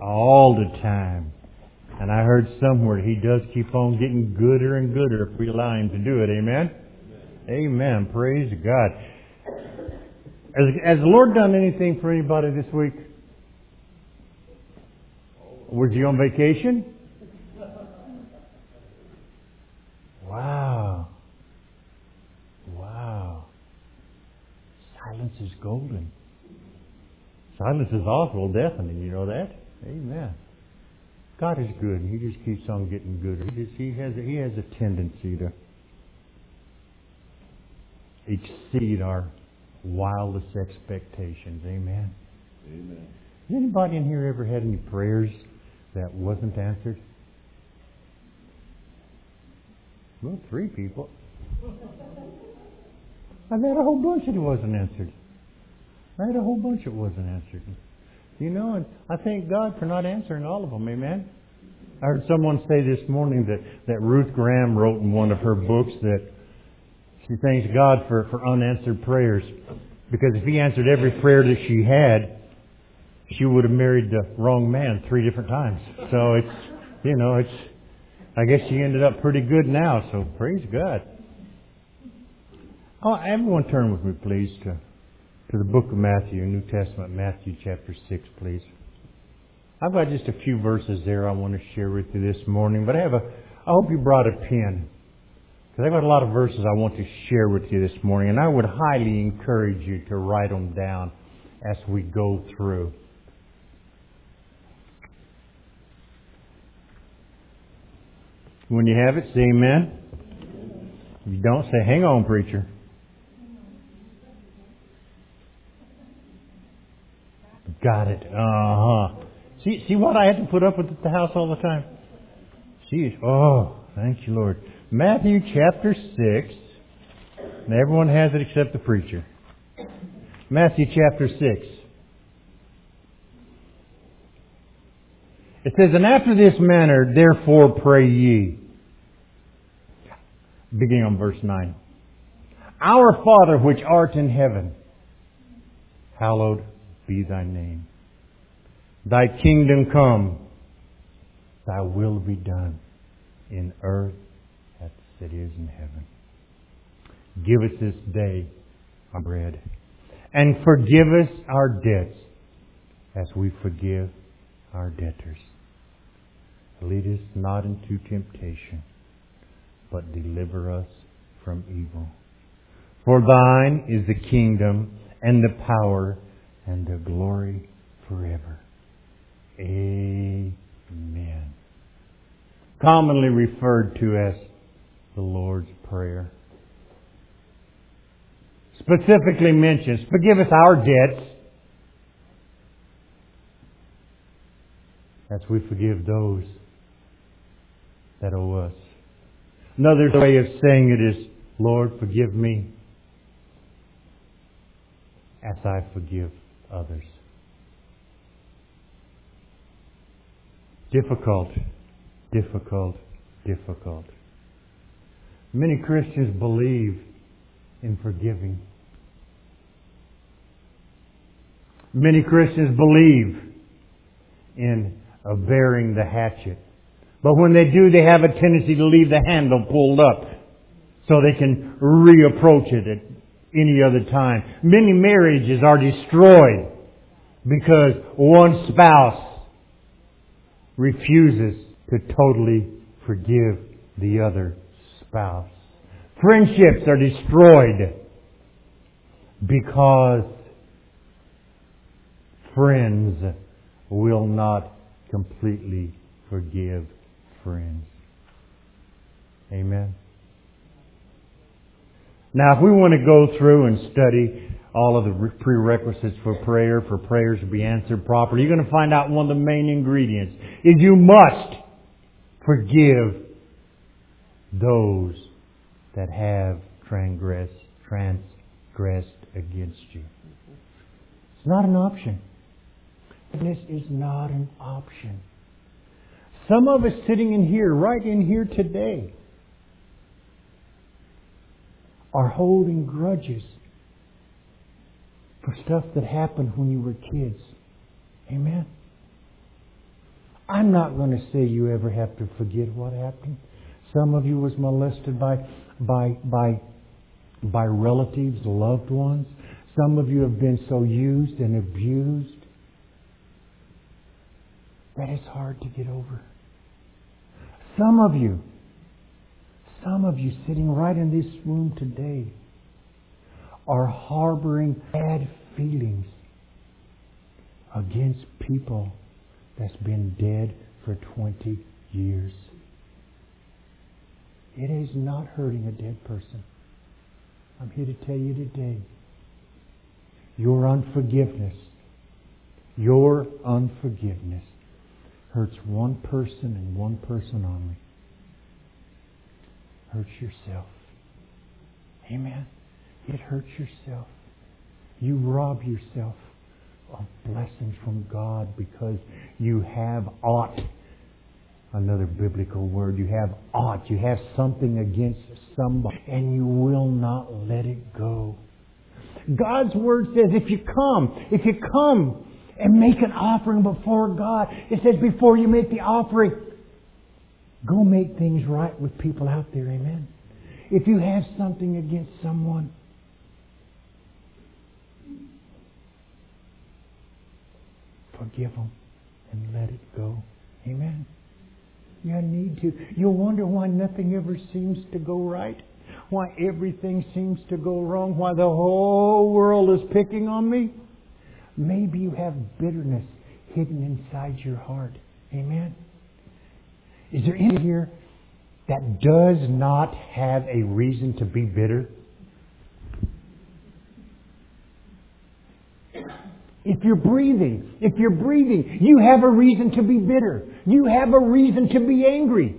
all the time. And I heard somewhere He does keep on getting gooder and gooder if we allow Him to do it. Amen? Amen. Praise God. Has the Lord done anything for anybody this week? Was He on vacation? Wow. Wow. Silence is golden. Silence is awful deafening, you know that? Amen. God is good, and He just keeps on getting gooder. He has a tendency to exceed our wildest expectations. Amen. Amen. Has anybody in here ever had any prayers that wasn't answered? Well, 3 people. I've had a whole bunch that wasn't answered. I had a whole bunch that wasn't answered. You know, and I thank God for not answering all of them. Amen. I heard someone say this morning that Ruth Graham wrote in one of her books that she thanks God for unanswered prayers. Because if He answered every prayer that she had, she would have married the wrong man 3 different times. So I guess she ended up pretty good now, so praise God. Oh, everyone turn with me, please, to the book of Matthew, New Testament, Matthew chapter 6, please. I've got just a few verses there I want to share with you this morning, but I hope you brought a pen, because I've got a lot of verses I want to share with you this morning, and I would highly encourage you to write them down as we go through. When you have it, say amen. If you don't, say, hang on, preacher. Got it. See what I had to put up with at the house all the time? Thank you, Lord. Matthew chapter 6. And everyone has it except the preacher. Matthew chapter 6. It says, and after this manner, therefore pray ye. Beginning on verse 9. Our Father which art in heaven, hallowed be thy name. Thy kingdom come, thy will be done in earth as it is in heaven. Give us this day our bread, and forgive us our debts as we forgive our debtors. Lead us not into temptation, but deliver us from evil. For thine is the kingdom and the power and the glory forever. Amen. Commonly referred to as the Lord's Prayer. Specifically mentions, forgive us our debts as we forgive those that owe us. Another way of saying it is, Lord, forgive me as I forgive others. Difficult. Many Christians believe in forgiving. Many Christians believe in bearing the hatchet. But when they do, they have a tendency to leave the handle pulled up so they can reapproach it at any other time. Many marriages are destroyed because one spouse refuses to totally forgive the other spouse. Friendships are destroyed because friends will not completely forgive friends. Amen. Now, if we want to go through and study all of the prerequisites for prayers to be answered properly, you're going to find out one of the main ingredients is you must forgive those that have transgressed against you. It's not an option. This is not an option. Some of us sitting in here, right in here today, are holding grudges for stuff that happened when you were kids. Amen? I'm not going to say you ever have to forget what happened. Some of you was molested by relatives, loved ones. Some of you have been so used and abused that it's hard to get over. Some of you sitting right in this room today are harboring bad feelings against people that's been dead for 20 years. It is not hurting a dead person. I'm here to tell you today, your unforgiveness hurts one person and one person only. Hurts yourself. Amen. It hurts yourself. You rob yourself of blessings from God because you have ought. Another biblical word. You have ought. You have something against somebody and you will not let it go. God's Word says if you come and make an offering before God, it says before you make the offering, go make things right with people out there. Amen. If you have something against someone, forgive them and let it go. Amen. You need to. You'll wonder why nothing ever seems to go right. Why everything seems to go wrong. Why the whole world is picking on me. Maybe you have bitterness hidden inside your heart. Amen. Is there anyone here that does not have a reason to be bitter? If you're breathing, you have a reason to be bitter. You have a reason to be angry.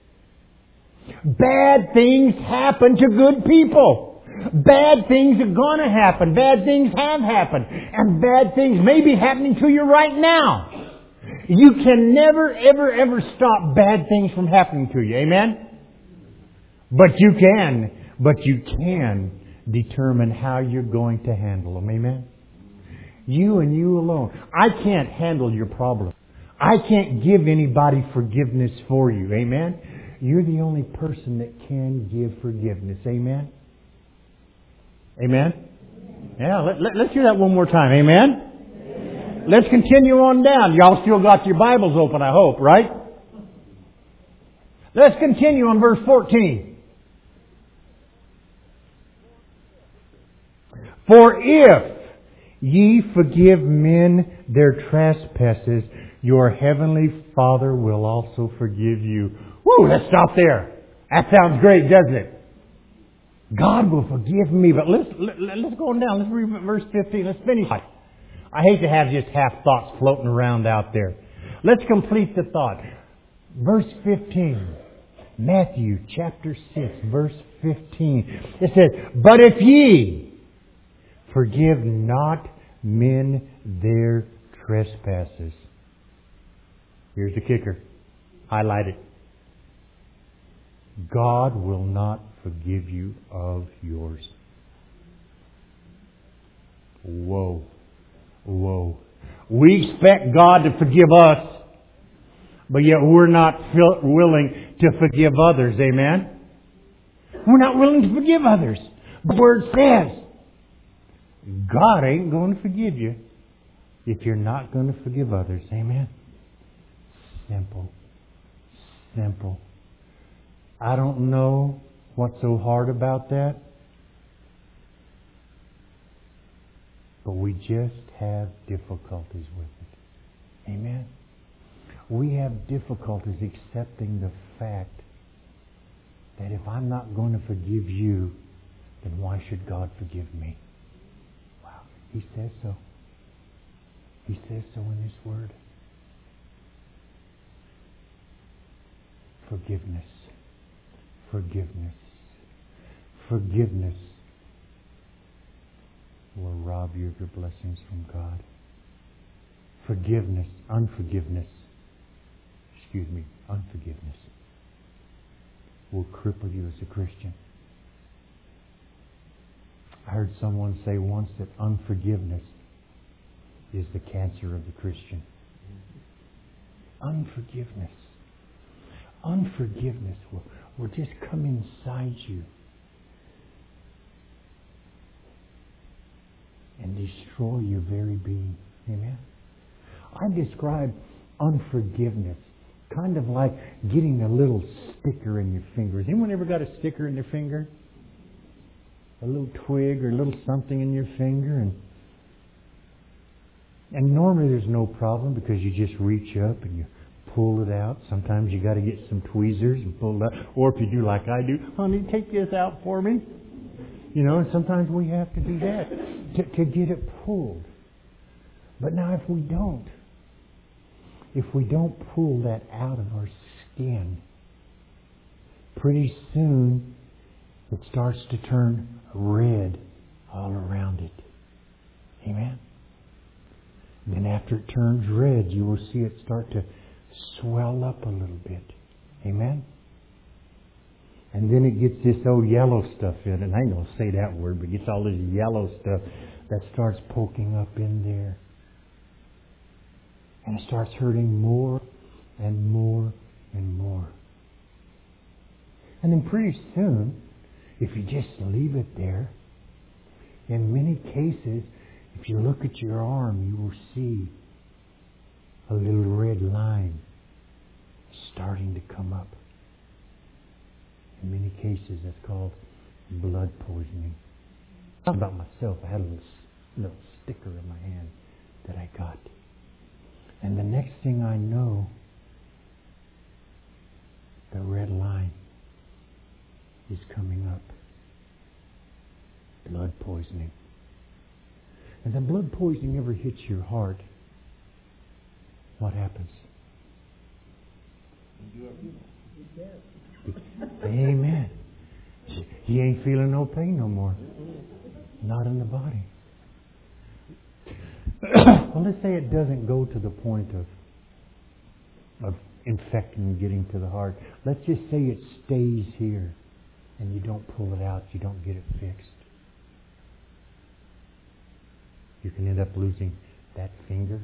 Bad things happen to good people. Bad things are going to happen. Bad things have happened. And bad things may be happening to you right now. You can never, ever stop bad things from happening to you. Amen? But you can determine how you're going to handle them. Amen? You and you alone. I can't handle your problem. I can't give anybody forgiveness for you. Amen? You're the only person that can give forgiveness. Amen? Amen? Yeah, let's hear that one more time. Amen? Amen? Let's continue on down. Y'all still got your Bibles open, I hope, right? Let's continue on verse 14. For if ye forgive men their trespasses, your heavenly Father will also forgive you. Woo, let's stop there. That sounds great, doesn't it? God will forgive me. But let's go on down. Let's read verse 15. Let's finish. I hate to have just half thoughts floating around out there. Let's complete the thought. Verse 15. Matthew chapter 6, verse 15. It says, but if ye forgive not men their trespasses. Here's the kicker. Highlight it. God will not forgive you of yours. Whoa. Whoa. We expect God to forgive us, but yet we're not willing to forgive others. Amen? We're not willing to forgive others. The Word says, God ain't going to forgive you if you're not going to forgive others. Amen? Simple. Simple. I don't know what's so hard about that, but we just have difficulties with it. Amen? We have difficulties accepting the fact that if I'm not going to forgive you, then why should God forgive me? Wow. He says so. He says so in His Word. Forgiveness. Forgiveness. Forgiveness will rob you of your blessings from God. Forgiveness, unforgiveness will cripple you as a Christian. I heard someone say once that unforgiveness is the cancer of the Christian. Unforgiveness. Unforgiveness will just come inside you and destroy your very being. Amen? I describe unforgiveness kind of like getting a little sticker in your finger. Has anyone ever got a sticker in their finger? A little twig or a little something in your finger, and normally there's no problem because you just reach up and you pull it out. Sometimes you got to get some tweezers and pull it out. Or if you do like I do, honey, take this out for me. You know, and sometimes we have to do that to get it pulled. But now if we don't pull that out of our skin, pretty soon it starts to turn red all around it. Amen? And then after it turns red, you will see it start to swell up a little bit. Amen? And then it gets this old yellow stuff in it. And I ain't going to say that word, but it gets all this yellow stuff that starts poking up in there. And it starts hurting more and more and more. And then pretty soon, if you just leave it there, in many cases, if you look at your arm, you will see a little red line starting to come up. In many cases, that's called blood poisoning. Not about myself. I had a little sticker in my hand that I got. And the next thing I know, the red line is coming up. Blood poisoning. And then blood poisoning ever hits your heart, what happens? Amen. You ain't feeling no pain no more. Not in the body. Well, let's say it doesn't go to the point of infecting and getting to the heart. Let's just say it stays here and you don't pull it out, you don't get it fixed. You can end up losing that finger.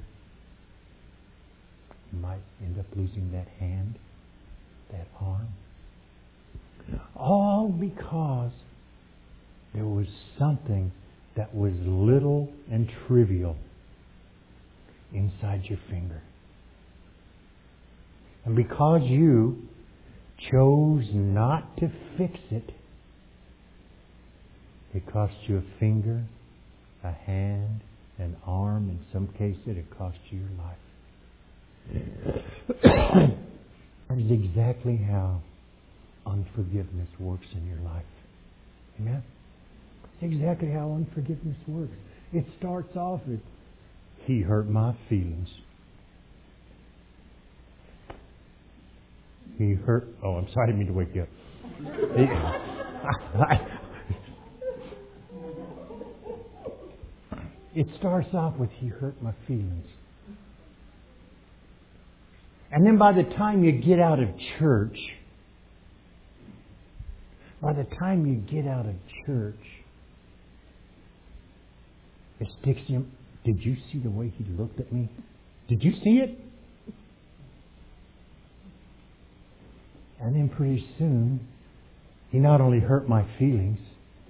You might end up losing that hand, that arm. All because there was something that was little and trivial inside your finger. And because you chose not to fix it, it cost you a finger, a hand, an arm. In some cases, it cost you your life. That is exactly how unforgiveness works in your life. Amen? It's exactly how unforgiveness works. It starts off with, he hurt my feelings. He hurt... Oh, I'm sorry, I didn't mean to wake you up. It starts off with, he hurt my feelings. And then by the time you get out of church, it sticks to him. Did you see the way he looked at me? Did you see it? And then pretty soon, he not only hurt my feelings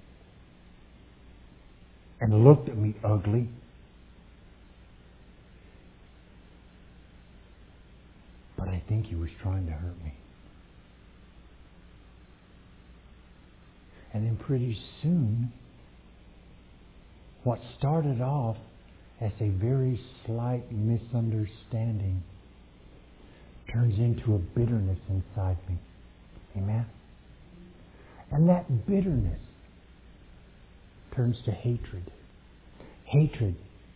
and looked at me ugly, but I think he was trying to hurt me. And then pretty soon, what started off as a very slight misunderstanding turns into a bitterness inside me. Amen? And that bitterness turns to hatred. Hatred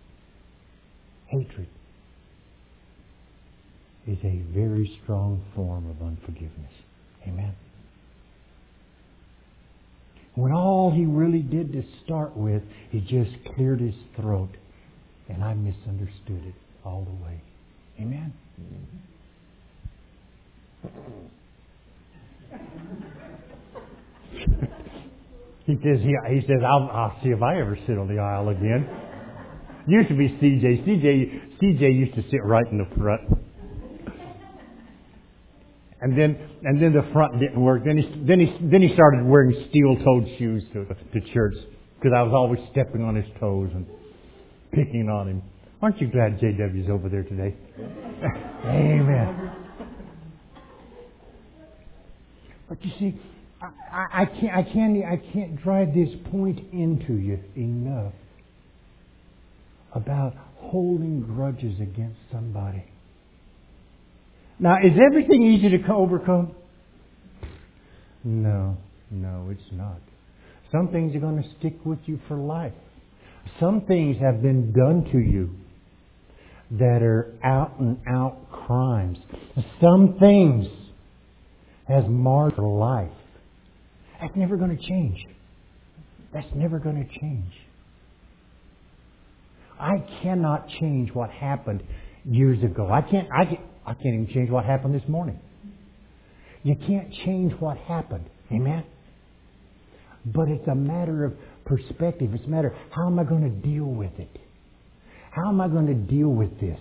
is a very strong form of unforgiveness. Amen? When all he really did to start with, he just cleared his throat. And I misunderstood it all the way. Amen? He says, I'll see if I ever sit on the aisle again. Used to be CJ. CJ used to sit right in the front. And then the front didn't work. Then he started wearing steel-toed shoes to church because I was always stepping on his toes and picking on him. Aren't you glad JW's over there today? Amen. But you see, I can't drive this point into you enough about holding grudges against somebody. Now, is everything easy to overcome? No, it's not. Some things are going to stick with you for life. Some things have been done to you that are out and out crimes. Some things has marred your life. That's never going to change. That's never going to change. I cannot change what happened years ago. I can't even change what happened this morning. You can't change what happened. Amen? But it's a matter of perspective. It's a matter of how am I going to deal with it? How am I going to deal with this?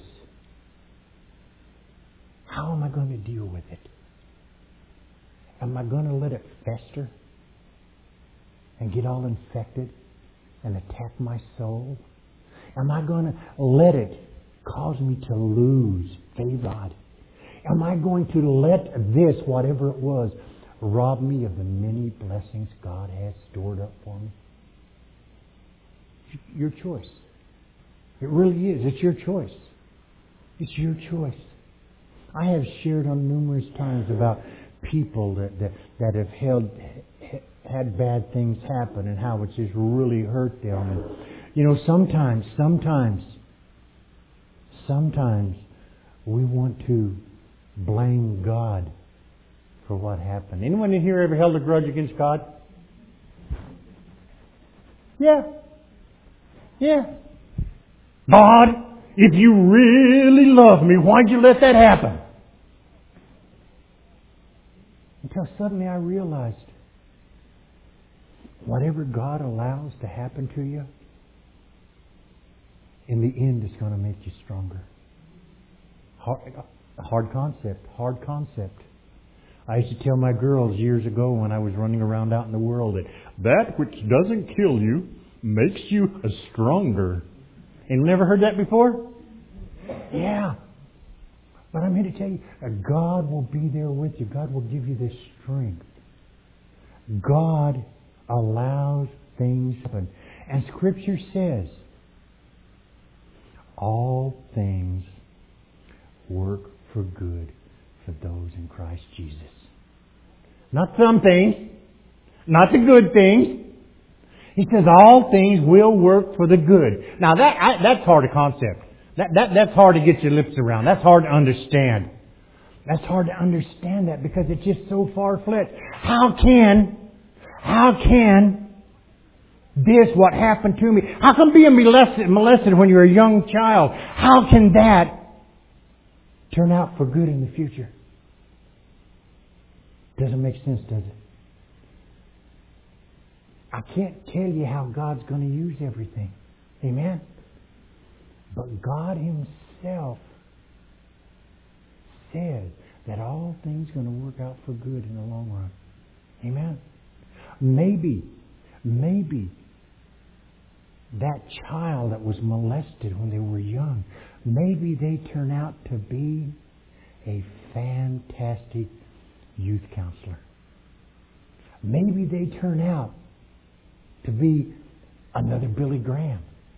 How am I going to deal with it? Am I going to let it fester and get all infected and attack my soul? Am I going to let it cause me to lose favor? Am I going to let this, whatever it was, rob me of the many blessings God has stored up for me? Your choice. It really is. It's your choice. It's your choice. I have shared on numerous times about people that have had bad things happen and how it's just really hurt them. And, you know, sometimes we want to blame God for what happened. Anyone in here ever held a grudge against God? Yeah. God, if you really love me, why'd you let that happen? Until suddenly I realized whatever God allows to happen to you, in the end it's going to make you stronger. Hard concept. I used to tell my girls years ago when I was running around out in the world that which doesn't kill you makes you stronger. And you never heard that before? Yeah. But I'm here to tell you, God will be there with you. God will give you the strength. God allows things to happen. And Scripture says, all things work for good for those in Christ Jesus. Not some things, not the good things. He says all things will work for the good. Now that's hard to concept. That's hard to get your lips around. That's hard to understand. That's hard to understand that because it's just so far-fetched. How can this, what happened to me, how can being molested when you're a young child, how can that turn out for good in the future? Doesn't make sense, does it? I can't tell you how God's going to use everything. Amen? But God Himself said that all things are going to work out for good in the long run. Amen? Maybe that child that was molested when they were young, maybe they turn out to be a fantastic youth counselor. Maybe they turn out to be another Billy Graham.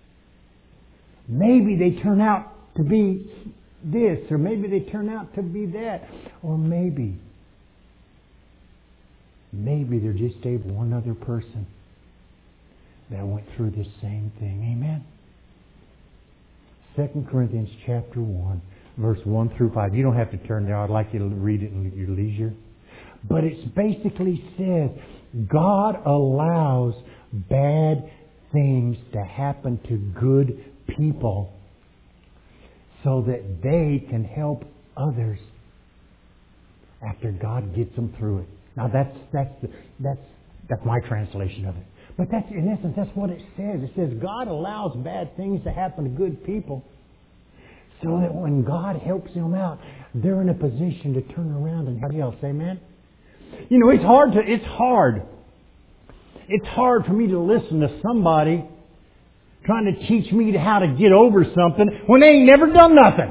Maybe they turn out to be this, or maybe they turn out to be that, or maybe they're just one other person that went through this same thing. Amen? 2 Corinthians chapter 1, verse 1 through 5. You don't have to turn there. I'd like you to read it in your leisure. But it basically says God allows bad things to happen to good people so that they can help others after God gets them through it. Now that's my translation of it. But that's, in essence, that's what it says. It says God allows bad things to happen to good people So that when God helps them out, they're in a position to turn around and help else. Amen? You know, it's hard for me to listen to somebody trying to teach me how to get over something when they ain't never done nothing.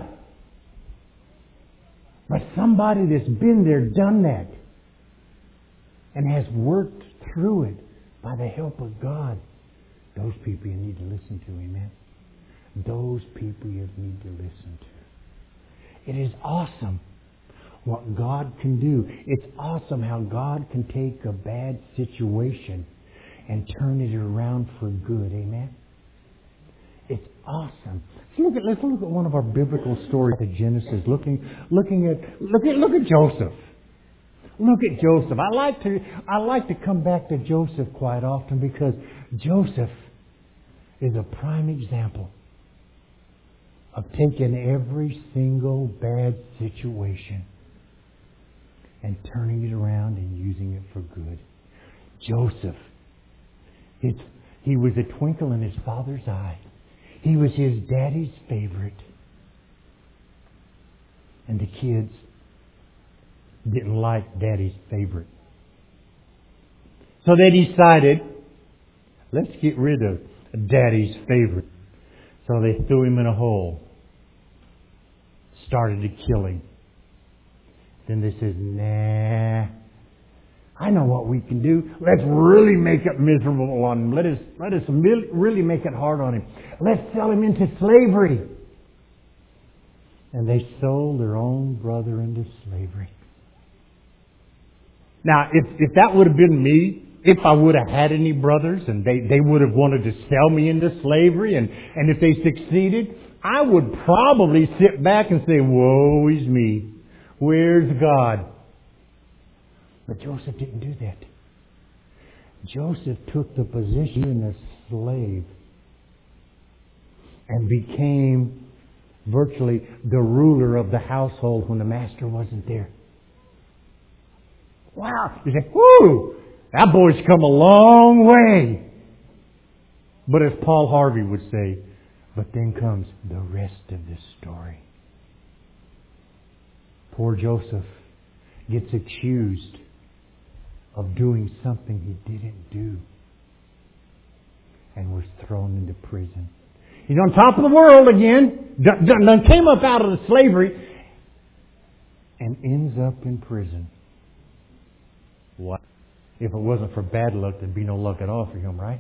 But somebody that's been there, done that, and has worked through it by the help of God, those people you need to listen to. Amen? Those people you need to listen to. It is awesome what God can do. It's awesome how God can take a bad situation and turn it around for good. Amen? It's awesome. Let's look at one of our biblical stories at Genesis. Look at Joseph. Look at Joseph. I like to come back to Joseph quite often because Joseph is a prime example of taking every single bad situation and turning it around and using it for good. Joseph, he was a twinkle in his father's eye. He was his daddy's favorite. And the kids didn't like daddy's favorite. So they decided, let's get rid of daddy's favorite. So they threw him in a hole. Started to kill him. Then they said, nah, I know what we can do. Let's really make it miserable on him. Let us really make it hard on him. Let's sell him into slavery. And they sold their own brother into slavery. Now, if that would have been me, if I would have had any brothers and they would have wanted to sell me into slavery and if they succeeded, I would probably sit back and say, woe is me. Where's God? But Joseph didn't do that. Joseph took the position of a slave and became virtually the ruler of the household when the master wasn't there. Wow! You say, whoo! That boy's come a long way. But as Paul Harvey would say, but then comes the rest of the story. Poor Joseph gets accused of doing something he didn't do and was thrown into prison. He's on top of the world again, done came up out of the slavery and ends up in prison. What? If it wasn't for bad luck, there'd be no luck at all for him, right?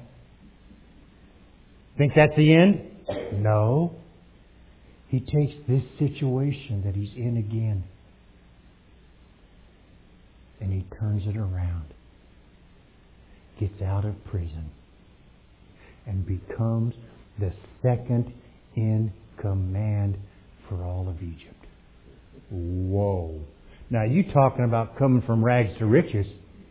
Think that's the end? No. He takes this situation that he's in again and he turns it around. Gets out of prison and becomes the second in command for all of Egypt. Whoa. Now you talking about coming from rags to riches.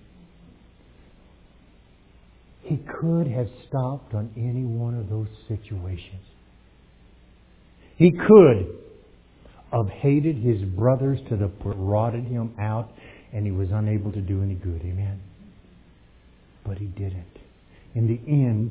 He could have stopped on any one of those situations. He could have hated his brothers to the point rotted him out and he was unable to do any good. Amen. But he didn't. In the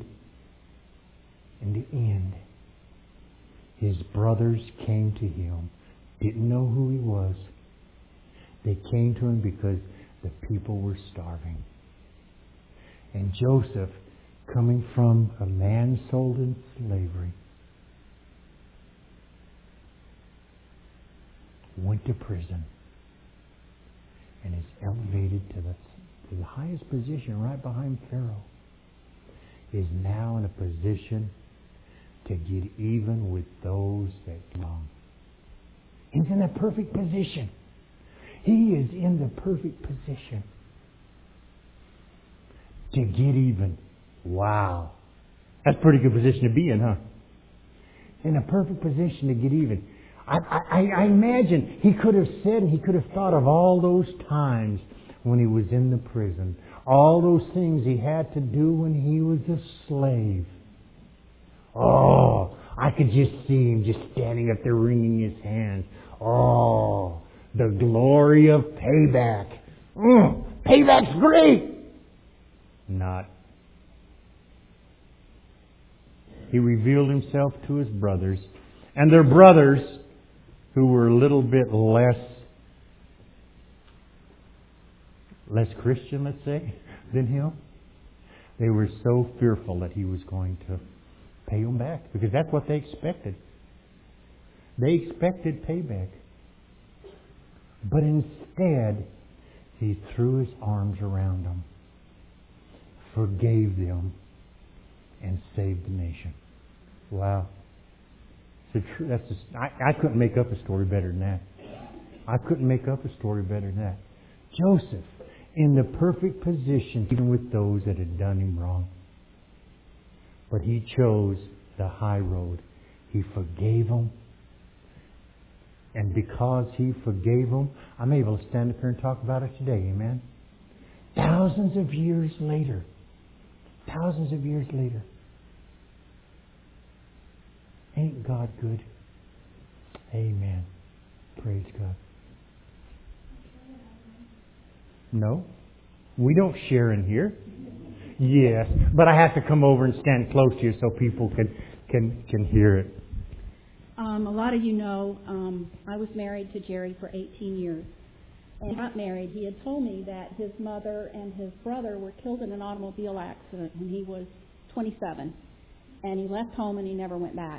end, his brothers came to him, didn't know who he was. They came to him because the people were starving. And Joseph, coming from a man sold in slavery, went to prison and is elevated to the highest position right behind Pharaoh, is now in a position to get even with those that belong. He's in a perfect position. He is in the perfect position to get even. Wow. That's a pretty good position to be in, huh? In a perfect position to get even. I imagine he could have said, he could have thought of all those times when he was in the prison. All those things he had to do when he was a slave. Oh, I could just see him just standing up there wringing his hands. Oh, the glory of payback. Payback's great. Not. He revealed himself to his brothers, and their brothers who were a little bit less Christian, let's say, than him, they were so fearful that he was going to pay them back, because that's what they expected. They expected payback. But instead, he threw his arms around them, forgave them, and saved the nation. Wow. I couldn't make up a story better than that. I couldn't make up a story better than that. Joseph, in the perfect position, even with those that had done him wrong. But he chose the high road. He forgave them. And because he forgave them, I'm able to stand up here and talk about it today. Amen? Thousands of years later. Ain't God good? Amen. Praise God. No, we don't share in here. Yes, but I have to come over and stand close to you so people can hear it. A lot of you know I was married to Jerry for 18 years. And when he got married, he had told me that his mother and his brother were killed in an automobile accident when he was 27. And he left home and he never went back.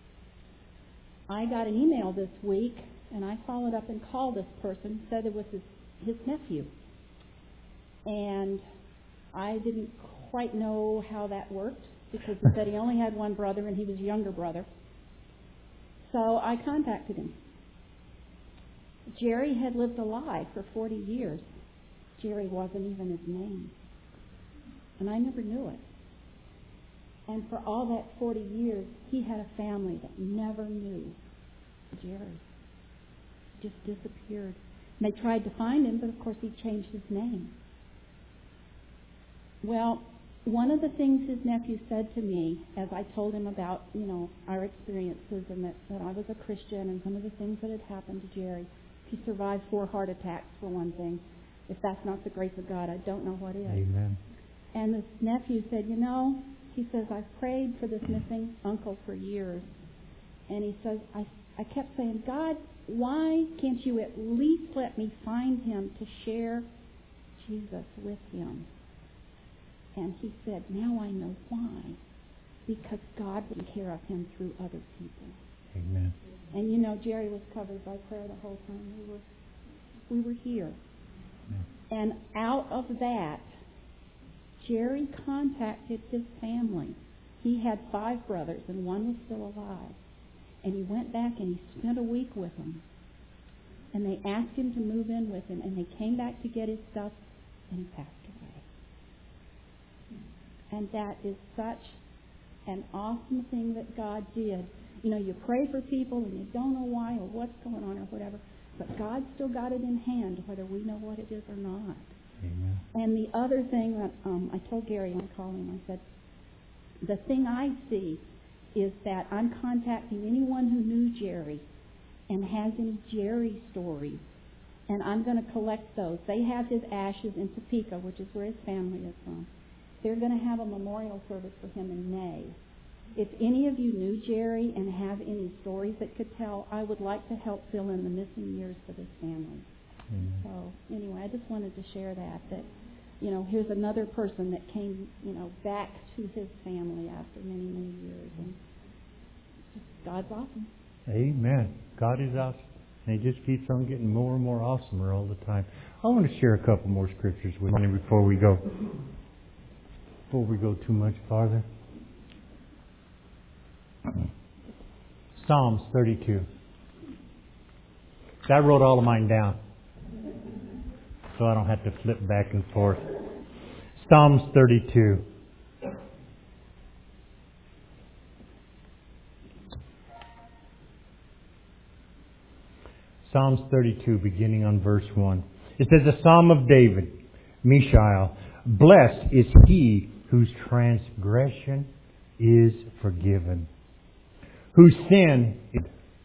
I got an email this week, and I followed up and called this person, said it was his nephew. And I didn't quite know how that worked, because he said he only had one brother and he was a younger brother. So I contacted him. Jerry had lived a lie for 40 years. Jerry wasn't even his name. And I never knew it. And for all that 40 years, he had a family that never knew Jerry. Just disappeared. And they tried to find him, but of course he changed his name. Well, one of the things his nephew said to me, as I told him about, our experiences and that I was a Christian and some of the things that had happened to Jerry. He survived 4 heart attacks, for one thing. If that's not the grace of God, I don't know what is. Amen. And this nephew said, he says, I've prayed for this missing uncle for years. And he says, I kept saying, God, why can't you at least let me find him to share Jesus with him? And he said, now I know why. Because God would take care of him through other people. Amen. And Jerry was covered by prayer the whole time we were here. Yeah. And out of that, Jerry contacted his family. He had 5 brothers, and one was still alive. And he went back and he spent a week with them. And they asked him to move in with him, and they came back to get his stuff, and he passed away. And that is such an awesome thing that God did. You pray for people and you don't know why or what's going on or whatever, but God still got it in hand, whether we know what it is or not. Amen. And the other thing that I told Gary when I called him, I said, the thing I see is that I'm contacting anyone who knew Jerry and has any Jerry stories, and I'm going to collect those. They have his ashes in Topeka, which is where his family is from. They're going to have a memorial service for him in May. If any of you knew Jerry and have any stories that could tell, I would like to help fill in the missing years for this family. So anyway, I just wanted to share that here's another person that came, back to his family after many, many years. And God's awesome. Amen. God is awesome. And He just keeps on getting more and more awesomer all the time. I want to share a couple more scriptures with you before we go too much farther. Psalms 32. I wrote all of mine down, so I don't have to flip back and forth. Psalms 32. Psalms 32, beginning on verse 1. It says, a psalm of David, Mishael. Blessed is he whose transgression is forgiven, whose sin is...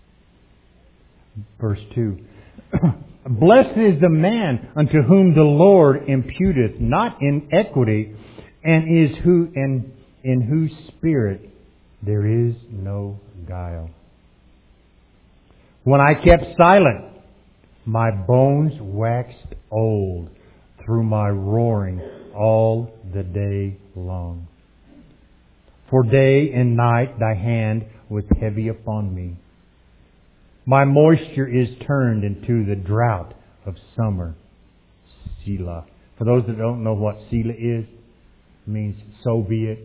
Verse 2. Blessed is the man unto whom the Lord imputeth not iniquity, and in whose spirit there is no guile. When I kept silent, my bones waxed old through my roaring all the day long. For day and night thy hand was heavy upon me. My moisture is turned into the drought of summer. Selah. For those that don't know what Selah is, it means so be it.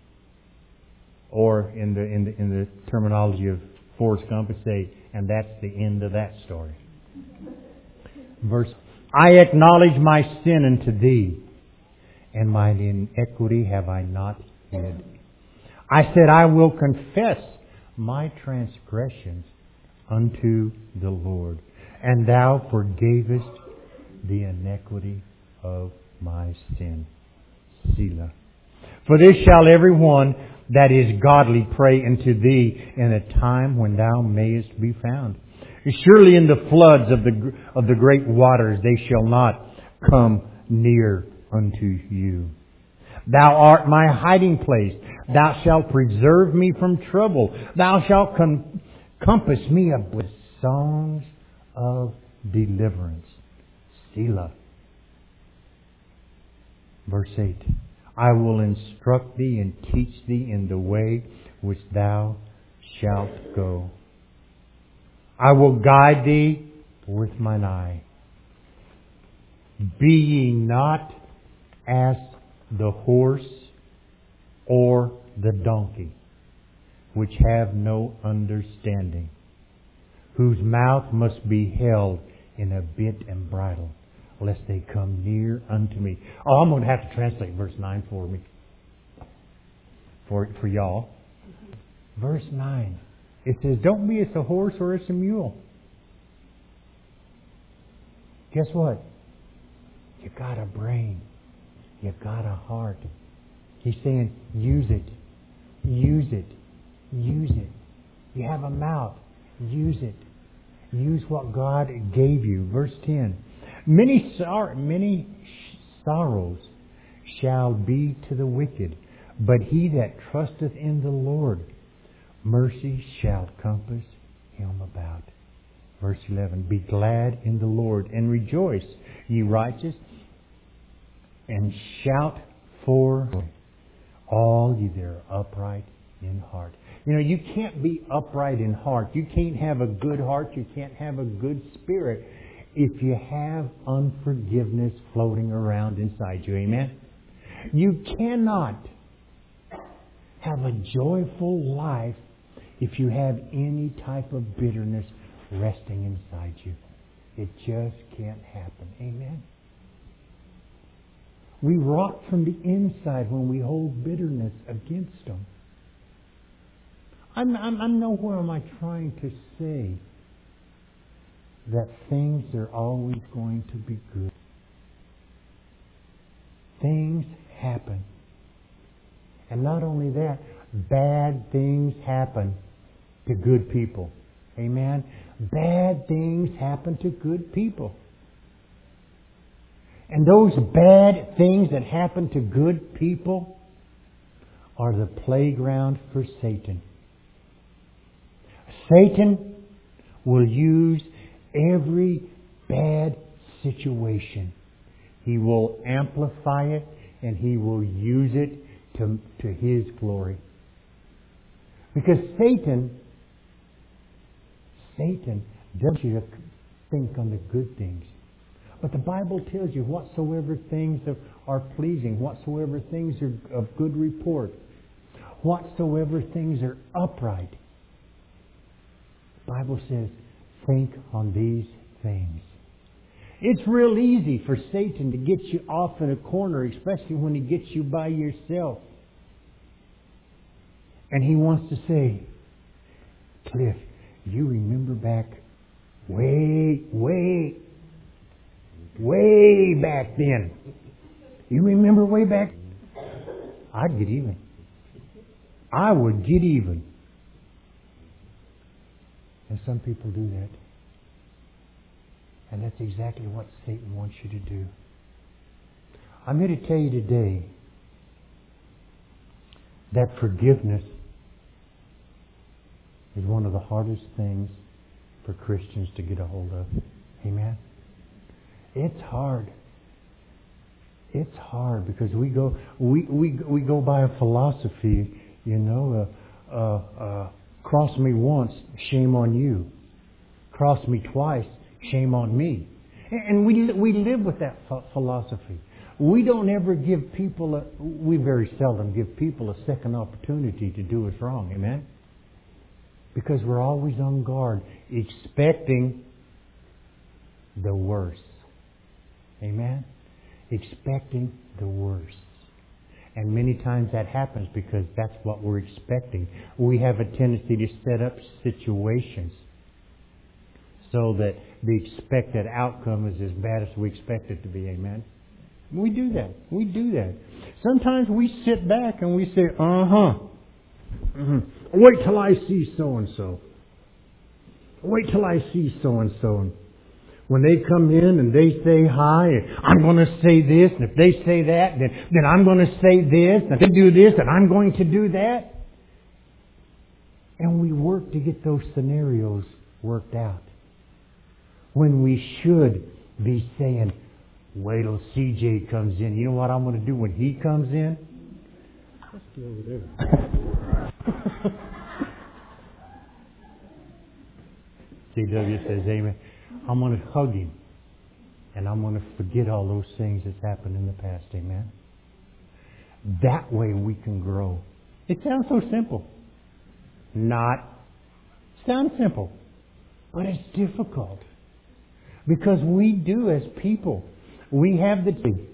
Or in the terminology of Forrest Gump, it say, and that's the end of that story. Verse, I acknowledge my sin unto thee, and mine iniquity have I not hid. I said, I will confess my transgressions unto the Lord, and thou forgavest the iniquity of my sin. Selah. For this shall every one that is godly pray unto thee in a time when thou mayest be found. Surely in the floods of the great waters they shall not come near unto you. Thou art my hiding place. Thou shalt preserve me from trouble. Thou shalt compass me up with songs of deliverance. Selah. Verse 8. I will instruct thee and teach thee in the way which thou shalt go. I will guide thee with mine eye. Be ye not as the horse or the donkey, which have no understanding, whose mouth must be held in a bit and bridle, lest they come near unto me. Oh, I'm going to have to translate verse 9 for me. For y'all. Verse 9. It says, don't be as a horse or as a mule. Guess what? You got a brain. You got a heart. He's saying, use it. Use it. Use it. You have a mouth. Use it. Use what God gave you. Verse 10. Many sorrows shall be to the wicked, but he that trusteth in the Lord, mercy shall compass him about. Verse 11. Be glad in the Lord and rejoice, ye righteous, and shout for all ye that are upright in heart. You know, you can't be upright in heart. You can't have a good heart. You can't have a good spirit if you have unforgiveness floating around inside you. Amen? You cannot have a joyful life if you have any type of bitterness resting inside you. It just can't happen. Amen? We rot from the inside when we hold bitterness against them. I'm nowhere am I trying to say that things are always going to be good. Things happen. And not only that, bad things happen to good people. Amen? Bad things happen to good people. And those bad things that happen to good people are the playground for Satan. Satan will use every bad situation. He will amplify it and he will use it to his glory. Because Satan doesn't want you to think on the good things. But the Bible tells you whatsoever things are pleasing, whatsoever things are of good report, whatsoever things are upright. The Bible says, think on these things. It's real easy for Satan to get you off in a corner, especially when he gets you by yourself. And he wants to say, Cliff, you remember back way back then. You remember way back? I'd get even. I would get even. And some people do that. And that's exactly what Satan wants you to do. I'm here to tell you today that forgiveness is one of the hardest things for Christians to get a hold of. Amen? It's hard. It's hard because we go by a philosophy, cross me once, shame on you. Cross me twice, shame on me. And we live with that philosophy. We don't ever give people we very seldom give people a second opportunity to do us wrong. Amen? Because we're always on guard, expecting the worst. Amen? Expecting the worst. And many times that happens because that's what we're expecting. We have a tendency to set up situations so that the expected outcome is as bad as we expect it to be. Amen? We do that. We do that. Sometimes we sit back and we say, wait till I see so-and-so. Wait till I see so-and-so. When they come in and they say hi, I'm going to say this, and if they say that, then I'm going to say this, and if they do this, then I'm going to do that. And we work to get those scenarios worked out. When we should be saying, wait till CJ comes in. You know what I'm going to do when he comes in? Let's go over there. CW says, amen. I'm going to hug him. And I'm going to forget all those things that's happened in the past. Amen. That way we can grow. It sounds so simple. Sounds simple. But it's difficult. Because we do as people. We have the tendency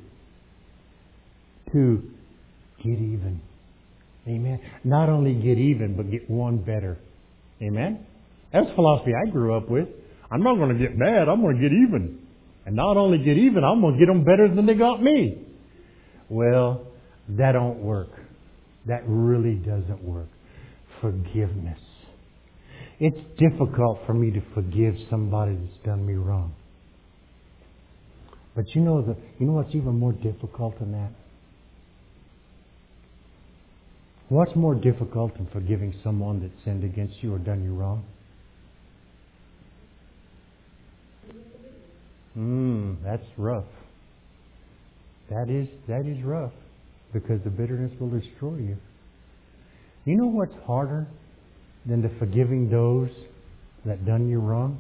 to get even. Amen. Not only get even, but get one better. Amen. That's the philosophy I grew up with. I'm not going to get mad. I'm going to get even. And not only get even, I'm going to get them better than they got me. Well, that don't work. That really doesn't work. Forgiveness. It's difficult for me to forgive somebody that's done me wrong. But you know what's even more difficult than that? What's more difficult than forgiving someone that sinned against you or done you wrong? That's rough. That is rough. Because the bitterness will destroy you. You know what's harder than the forgiving those that done you wrong?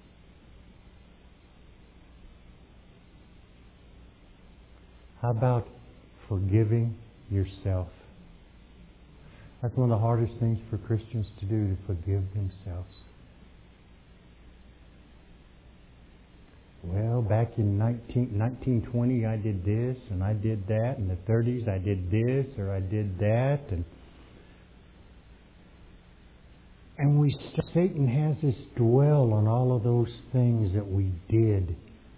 How about forgiving yourself? That's one of the hardest things for Christians to do, to forgive themselves. Well, back in 1920 I did this and I did that. In the 30s I did this or I did that. And Satan has us dwell on all of those things that we did.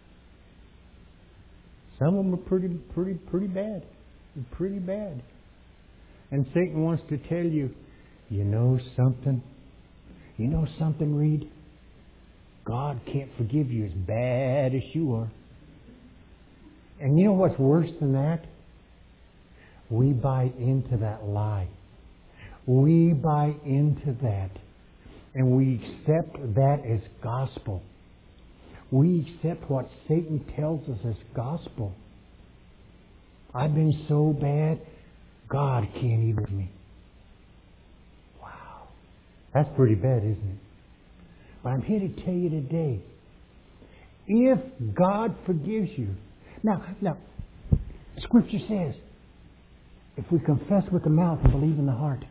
Some of them are pretty bad. Pretty bad. And Satan wants to tell you, you know something? You know something, Reed? God can't forgive you as bad as you are. And you know what's worse than that? We buy into that lie. We buy into that. And we accept that as gospel. We accept what Satan tells us as gospel. I've been so bad, God can't even forgive me. Wow. That's pretty bad, isn't it? But I'm here to tell you today, if God forgives you. Now, Scripture says, if we confess with the mouth and believe in the heart,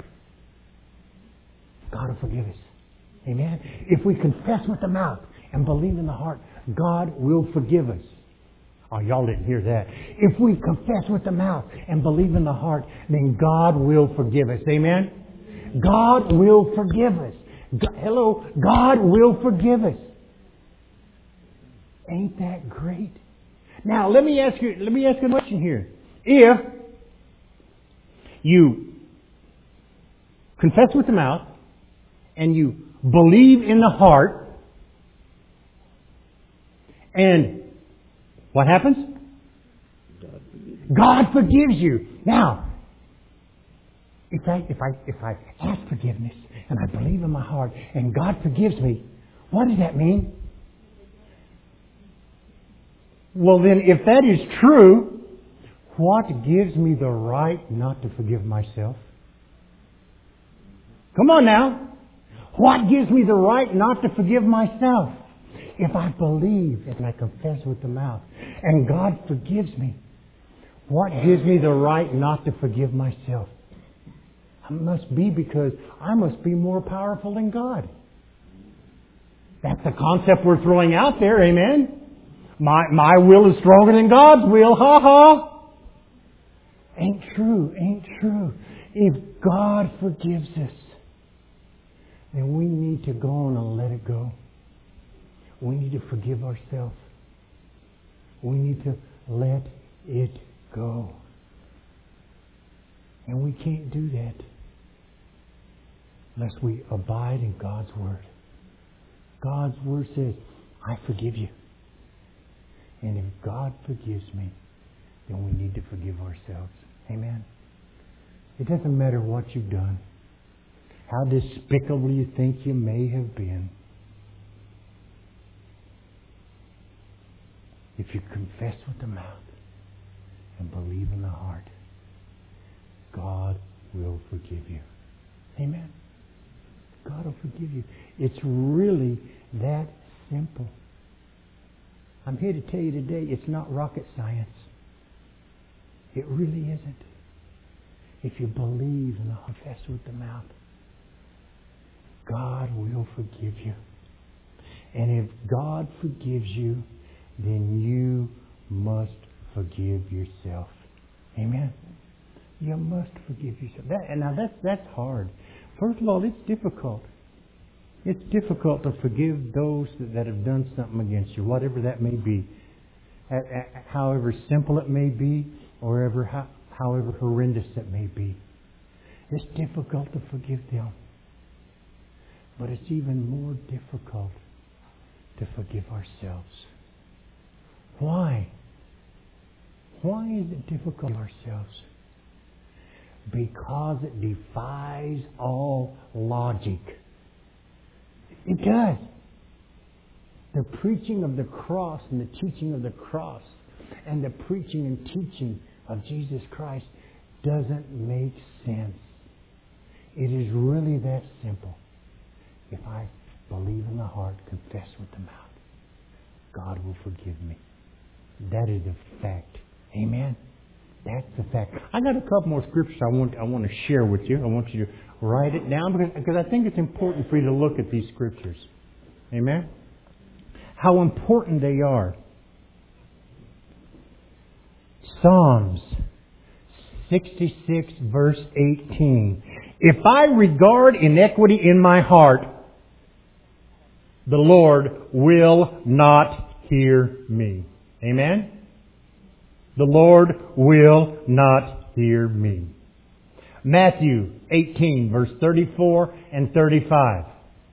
God will forgive us. Amen? If we confess with the mouth and believe in the heart, God will forgive us. Oh, y'all didn't hear that. If we confess with the mouth and believe in the heart, then God will forgive us. Amen? God will forgive us. God will forgive us. Ain't that great? Now, let me ask you a question here. If you confess with the mouth and you believe in the heart, and what happens? God forgives you. Now, if I ask forgiveness and I believe in my heart and God forgives me, What does that mean? Well then, if that is true, what gives me the right not to forgive myself? Come on now. What gives me the right not to forgive myself? If I believe and I confess with the mouth and God forgives me, what gives me the right not to forgive myself? It must be because I must be more powerful than God. That's the concept we're throwing out there, amen? My will is stronger than God's will, ha ha! Ain't true, ain't true. If God forgives us, then we need to go on and let it go. We need to forgive ourselves. We need to let it go. And we can't do that unless we abide in God's Word. God's Word says, I forgive you. And if God forgives me, then we need to forgive ourselves. Amen. It doesn't matter what you've done, how despicable you think you may have been. If you confess with the mouth and believe in the heart, God will forgive you. Amen. God will forgive you. It's really that simple. I'm here to tell you today, it's not rocket science. It really isn't. If you believe and confess with the mouth, God will forgive you. And if God forgives you, then you must forgive yourself. Amen. You must forgive yourself. That's hard. First of all, it's difficult. It's difficult to forgive those that have done something against you, whatever that may be. However simple it may be, or however horrendous it may be. It's difficult to forgive them. But it's even more difficult to forgive ourselves. Why? Why is it difficult for ourselves? Because it defies all logic. It does. The preaching of the cross and the teaching of the cross and the preaching and teaching of Jesus Christ doesn't make sense. It is really that simple. If I believe in the heart, confess with the mouth, God will forgive me. That is a fact. Amen. That's the fact. I got a couple more scriptures I want to share with you. I want you to write it down because I think it's important for you to look at these scriptures. Amen. How important they are. Psalms 66 verse 18. If I regard iniquity in my heart, the Lord will not hear me. Amen? The Lord will not hear me. Matthew 18 verse 34 and 35.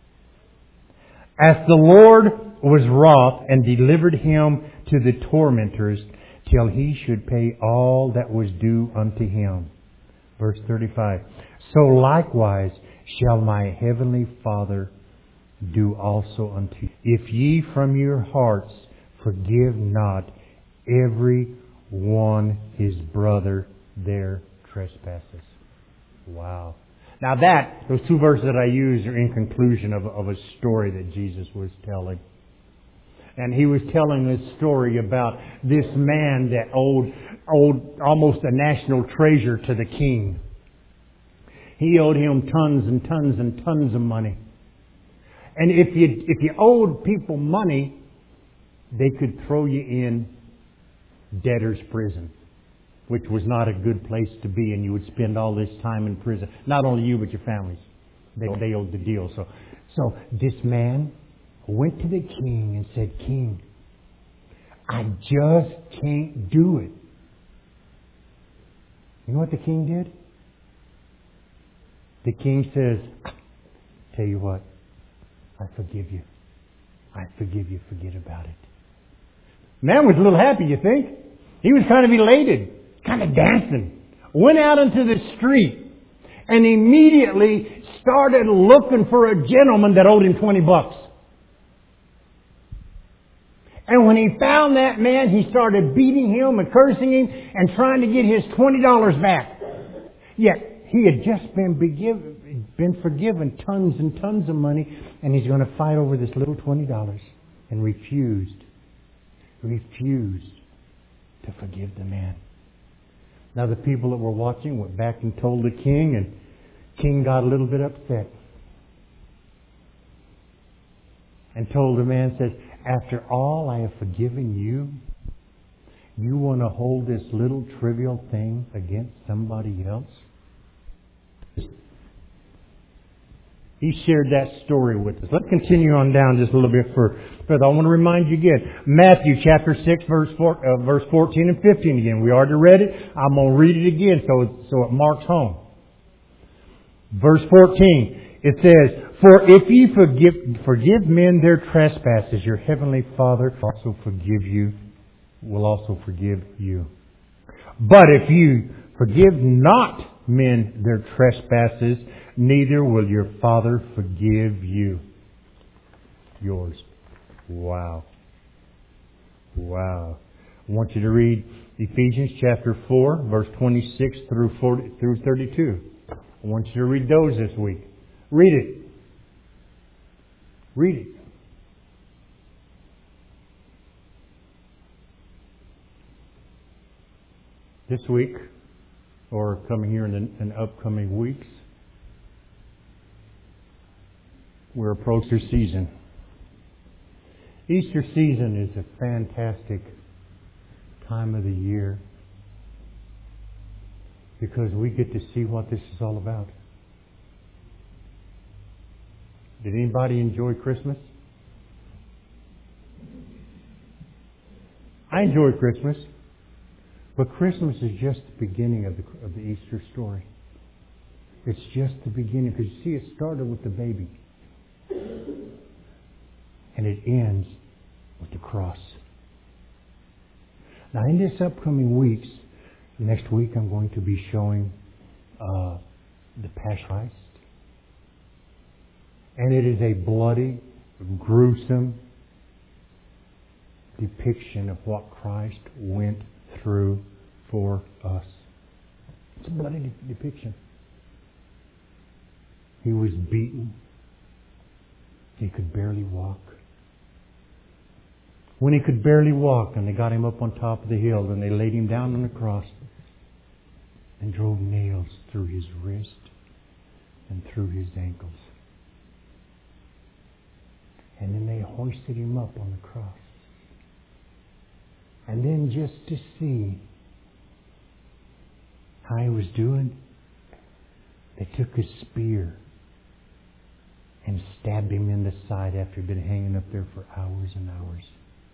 As the Lord was wroth and delivered him to the tormentors till he should pay all that was due unto him. Verse 35. So likewise shall my heavenly Father do also unto you, if ye from your hearts forgive not every one his brother their trespasses. Wow. Now those two verses that I used are in conclusion of a story that Jesus was telling. And he was telling this story about this man that owed almost a national treasure to the king. He owed him tons and tons and tons of money. And if you owed people money, they could throw you in debtor's prison, which was not a good place to be, and you would spend all this time in prison. Not only you, but your families. They owed the deal. So this man went to the king and said, King, I just can't do it. You know what the king did? The king says, tell you what, I forgive you. I forgive you. Forget about it. Man was a little happy, you think? He was kind of elated, kind of dancing. Went out into the street and immediately started looking for a gentleman that owed him $20. And when he found that man, he started beating him and cursing him and trying to get his $20 back. Yet he had just been forgiven tons and tons of money, and he's going to fight over this little $20 and refused to forgive the man. Now the people that were watching went back and told the king, and the king got a little bit upset. And told the man, says, after all I have forgiven you, you want to hold this little trivial thing against somebody else? He shared that story with us. Let's continue on down just a little bit further. I want to remind you again. Matthew chapter 6, verse 14 and 15 again. We already read it. I'm going to read it again so it marks home. Verse 14. It says, for if ye forgive men their trespasses, your heavenly Father will also forgive you. But if you forgive not men their trespasses, neither will your Father forgive you yours. Wow. I want you to read Ephesians chapter 4, verse 26 through 32. I want you to read those this week. Read it. This week, or coming here in upcoming weeks, we're approaching Easter season. Easter season is a fantastic time of the year because we get to see what this is all about. Did anybody enjoy Christmas? I enjoy Christmas, but Christmas is just the beginning of the Easter story. It's just the beginning, because you see, it started with the baby, and it ends with the cross. Now, in this upcoming weeks, next week I'm going to be showing the Passion Christ. And it is a bloody, gruesome depiction of what Christ went through for us. It's a bloody depiction. He was beaten. He could barely walk. When he could barely walk, and they got him up on top of the hill, and they laid him down on the cross and drove nails through his wrist and through his ankles. And then they hoisted him up on the cross. And then just to see how he was doing, they took a spear and stabbed him in the side after he'd been hanging up there for hours and hours.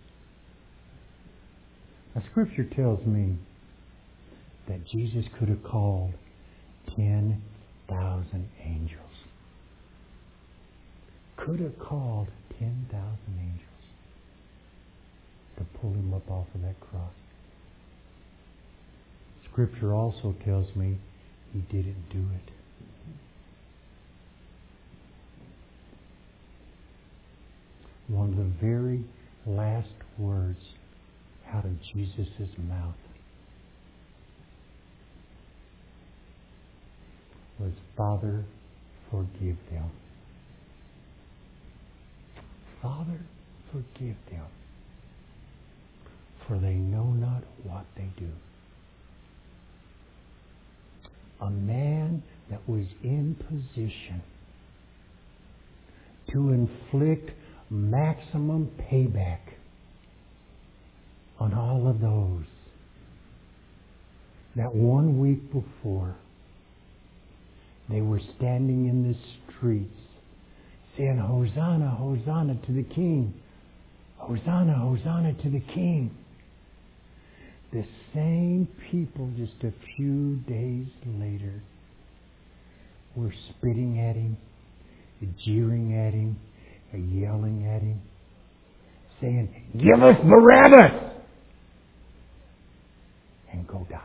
Now, Scripture tells me that Jesus could have called 10,000 angels. Could have called 10,000 angels to pull him up off of that cross. Scripture also tells me he didn't do it. One of the very last words out of Jesus' mouth was, Father, forgive them. Father, forgive them, for they know not what they do. A man that was in position to inflict maximum payback on all of those that 1 week before they were standing in the streets saying, Hosanna, Hosanna to the King. Hosanna, Hosanna to the King. The same people just a few days later were spitting at him, jeering at him, yelling at him, saying, give us Barabbas! And go die.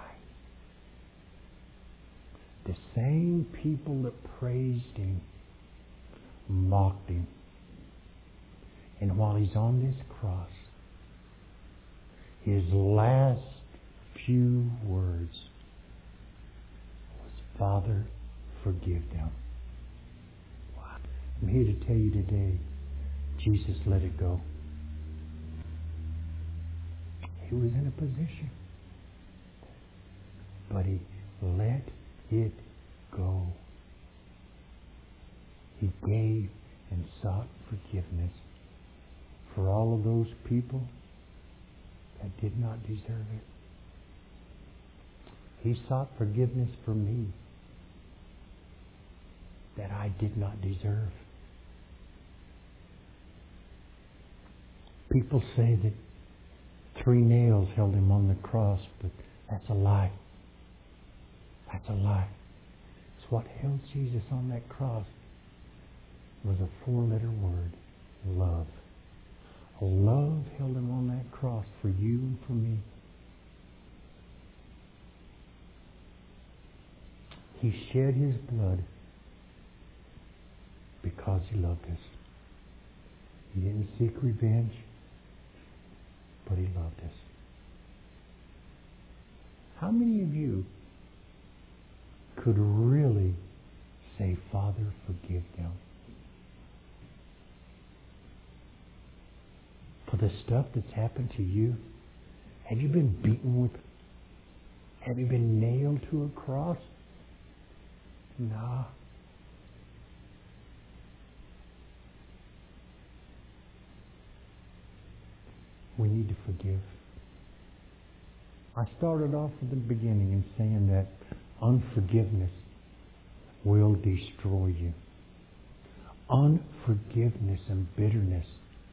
The same people that praised him mocked him. And while he's on this cross, His last few words was, Father, forgive them. Wow. I'm here to tell you today, Jesus let it go. He was in a position, but He let it go. He gave and sought forgiveness for all of those people that did not deserve it. He sought forgiveness for me that I did not deserve. People say that 3 nails held Him on the cross, but that's a lie. That's a lie. It's what held Jesus on that cross was a 4-letter word, love. Love held Him on that cross for you and for me. He shed His blood because He loved us. He didn't seek revenge, but He loved us. How many of you could really say, Father, forgive them? For the stuff that's happened to you? Have you been beaten with? Have you been nailed to a cross? No. We need to forgive. I started off at the beginning in saying that unforgiveness will destroy you. Unforgiveness and bitterness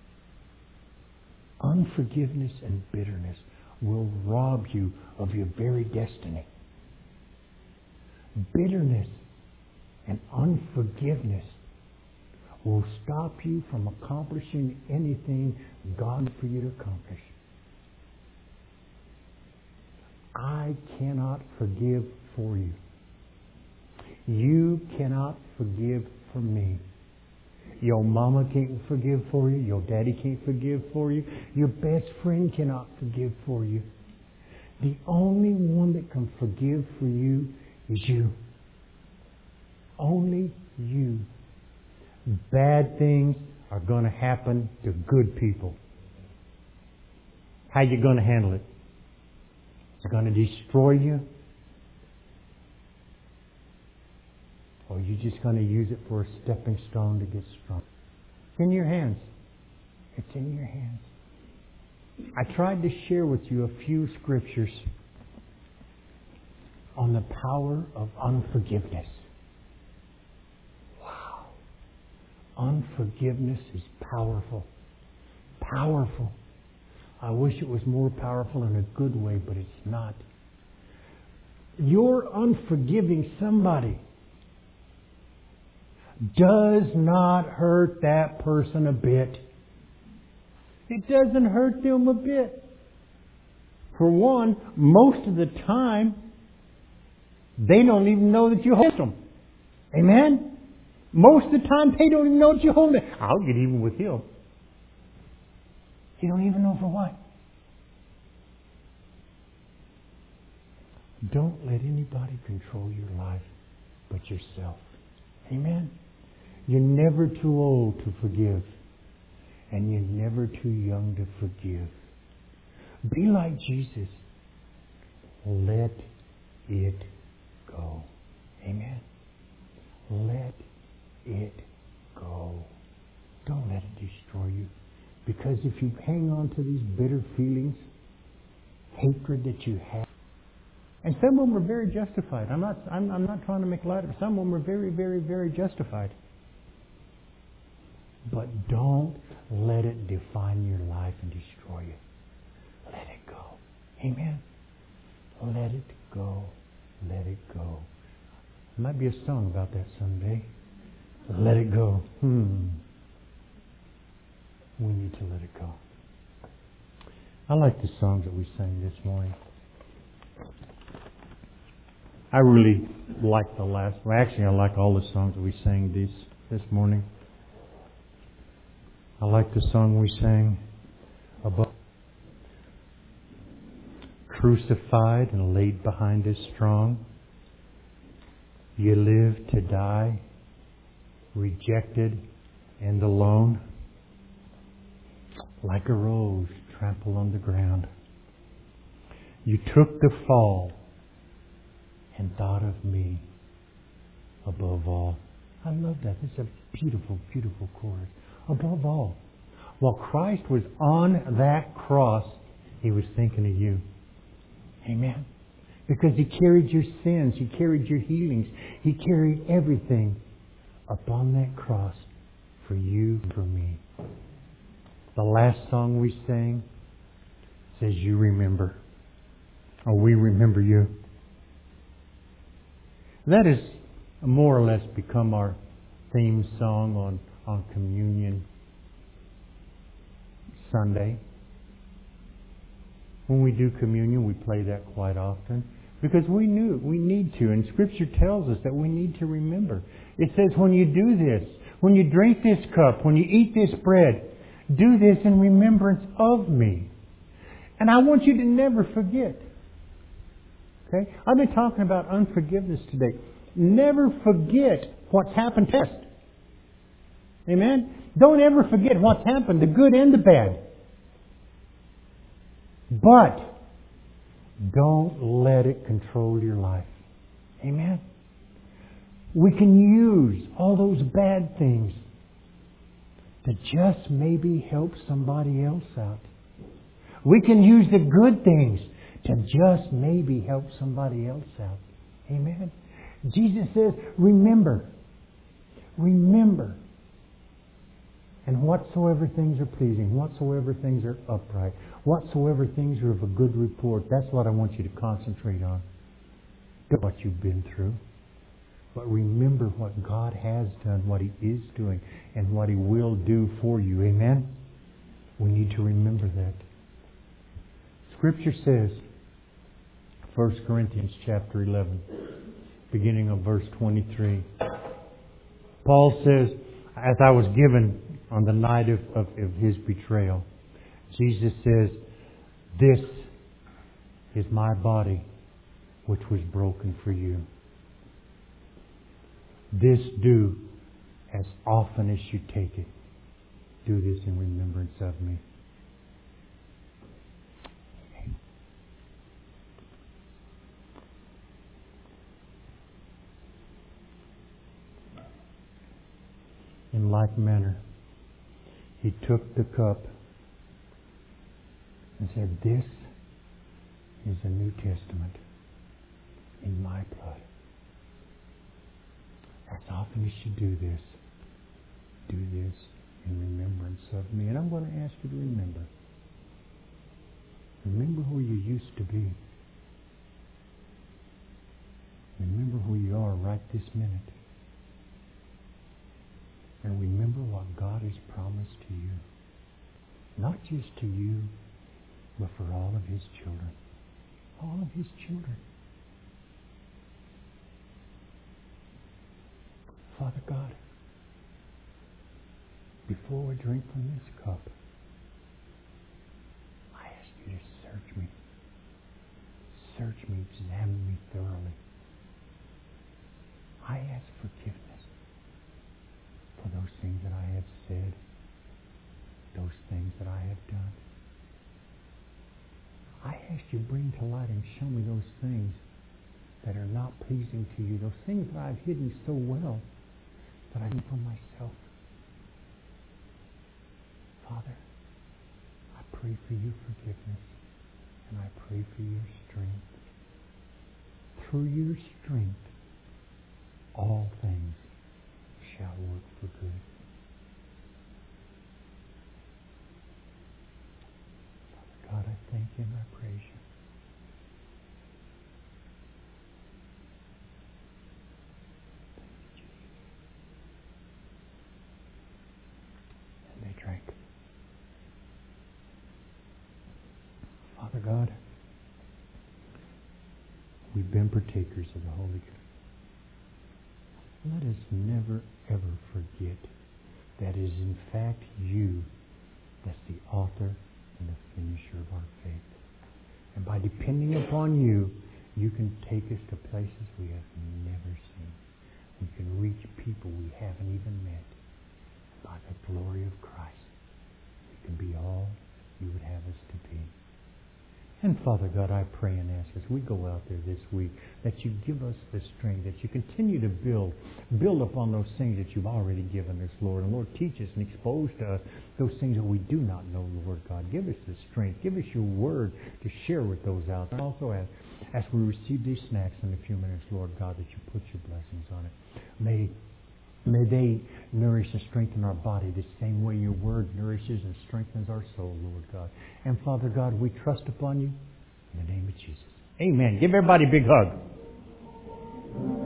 will rob you of your very destiny. Bitterness and unforgiveness will stop you from accomplishing anything God wants for you to accomplish. I cannot forgive for you. You cannot forgive for me. Your mama can't forgive for you. Your daddy can't forgive for you. Your best friend cannot forgive for you. The only one that can forgive for you is you. Only you. Bad things are going to happen to good people. How are you going to handle it? Is it going to destroy you? Or are you just going to use it for a stepping stone to get strong? It's in your hands. It's in your hands. I tried to share with you a few scriptures on the power of unforgiveness. Wow. Unforgiveness is powerful. Powerful. I wish it was more powerful in a good way, but it's not. You're unforgiving somebody does not hurt that person a bit. It doesn't hurt them a bit. For one, most of the time, they don't even know that you hold them. Amen? Most of the time, they don't even know that you hold them. I'll get even with him. You don't even know for what. Don't let anybody control your life but yourself. Amen? You're never too old to forgive. And you're never too young to forgive. Be like Jesus. Let it go. Amen? Let it go. Don't let it destroy you. Because if you hang on to these bitter feelings, hatred that you have, and some of them are very justified. I'm not trying to make light of it. Some of them are very, very, very justified. But don't let it define your life and destroy you. Let it go. Amen? Let it go. Let it go. There might be a song about that someday. Let it go. We need to let it go. I like the songs that we sang this morning. I really like the last one. Actually, I like all the songs that we sang this morning. I like the song we sang about crucified and laid behind us strong. You lived to die, rejected and alone, like a rose trampled on the ground. You took the fall and thought of me above all. I love that. It's a beautiful, beautiful chorus. Above all. While Christ was on that cross, He was thinking of you. Amen. Because He carried your sins. He carried your healings. He carried everything upon that cross for you and for me. The last song we sang says, you remember. Or we remember you. That has more or less become our theme song on Communion Sunday. When we do communion, we play that quite often because we need to. And Scripture tells us that we need to remember. It says when you do this, when you drink this cup, when you eat this bread, do this in remembrance of me. And I want you to never forget. Okay? I've been talking about unforgiveness today. Never forget what's happened to us. Amen? Don't ever forget what's happened, the good and the bad. But don't let it control your life. Amen? We can use all those bad things to just maybe help somebody else out. We can use the good things to just maybe help somebody else out. Amen? Jesus says, remember. Remember. And whatsoever things are pleasing, whatsoever things are upright, whatsoever things are of a good report, that's what I want you to concentrate on. Not what you've been through. But remember what God has done, what He is doing, and what He will do for you. Amen? We need to remember that. Scripture says, 1 Corinthians chapter 11, beginning of verse 23. Paul says, as I was given on the night of His betrayal, Jesus says, this is my body which was broken for you. This do as often as you take it. Do this in remembrance of me. In like manner, He took the cup and said, this is the New Testament in my blood. As often as you do this in remembrance of me. And I'm going to ask you to remember. Remember who you used to be. Remember who you are right this minute. And remember what God has promised to you. Not just to you, but for all of His children. All of His children. Father God, before we drink from this cup, I ask you to search me. Search me, examine me thoroughly. I ask forgiveness for those things that I have said, those things that I have done. I ask you to bring to light and show me those things that are not pleasing to you, those things that I've hidden so well that I do for myself. Father, I pray for your forgiveness and I pray for your strength. Through your strength, all things shall work for good. Father God, I thank you and I praise you. And they drank. Father God, we've been partakers of the Holy Ghost. Let us never, ever forget that it is in fact you that's the author and the finisher of our faith. And by depending upon you, you can take us to places we have never seen. We can reach people we haven't even met. By the glory of Christ, we can be all you would have us to be. And Father God, I pray and ask as we go out there this week that you give us the strength, that you continue to build upon those things that you've already given us, Lord. And Lord, teach us and expose to us those things that we do not know, Lord God. Give us the strength. Give us your word to share with those out there. And also as we receive these snacks in a few minutes, Lord God, that you put your blessings on it. May they nourish and strengthen our body the same way your word nourishes and strengthens our soul, Lord God. And Father God, we trust upon you in the name of Jesus. Amen. Give everybody a big hug.